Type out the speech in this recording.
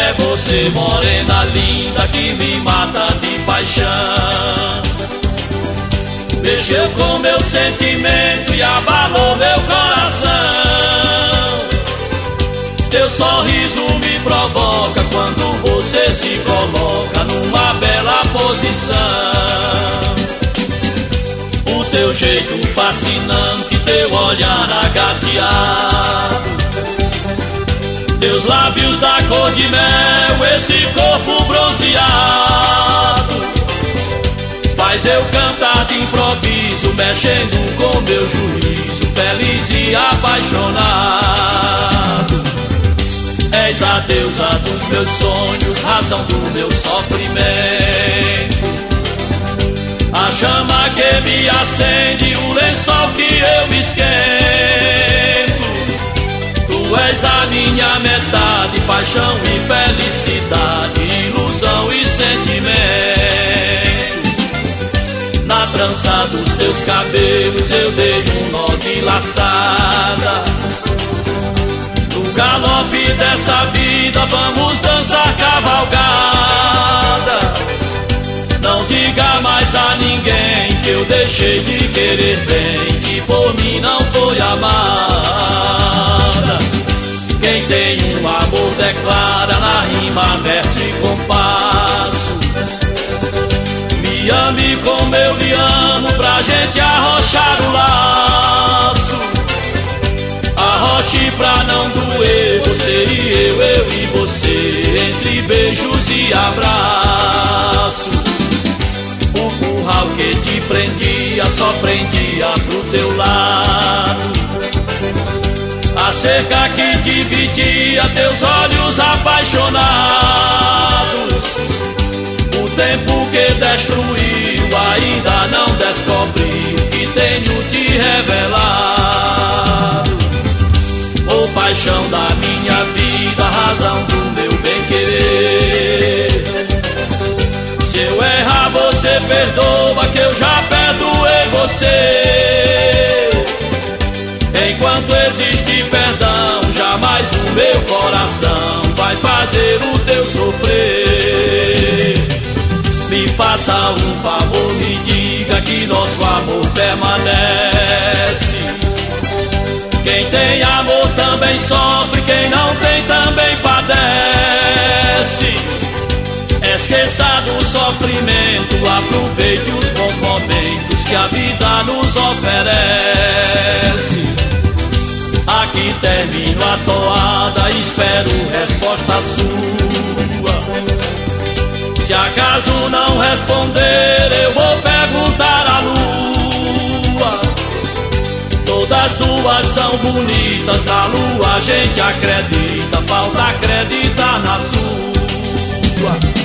É você, morena linda, que me mata de paixão. Mexeu com meu sentimento e abalou meu coração. Teu sorriso me provoca quando você se coloca numa bela posição. O teu jeito fascinante, teu olhar agateado, teus lábios da cor de mel, esse corpo bronzeado, faz eu cantar de improviso, mexendo com meu juízo, feliz e apaixonado. És a deusa dos meus sonhos, razão do meu sofrimento, a chama que me acende, o lençol que eu me esquento. Tu és a minha metade, paixão e felicidade, ilusão e sentimento. Na trança dos teus cabelos eu dei um nó de laçada. No galope dessa vida vamos dançar cavalgada. Não diga mais a ninguém que eu deixei de querer bem, que por mim não foi amada. Quem tem um amor declara na rima, verso e compasso. Me ame como eu lhe amo, pra gente arrochar o laço. Arroche pra não doer, você e eu e você, entre beijos e abraços. O curral que te prendia, só prendia pro teu lado. A cerca que dividia teus olhos apaixonados. O tempo que destruiu ainda não descobriu que tenho te revelado. Ô paixão da minha vida, razão do meu bem-querer. Se eu errar você perdoa, que eu já perdoei você. Enquanto existe perdão, jamais o meu coração vai fazer o teu sofrer. Me faça um favor, me diga que nosso amor permanece. Quem tem amor também sofre, quem não tem também padece. Esqueça do sofrimento, aproveite os bons momentos que a vida nos oferece. Aqui termino a toada, espero resposta sua. Se acaso não responder, eu vou perguntar à lua. Todas duas são bonitas, na lua a gente acredita, falta acreditar na sua.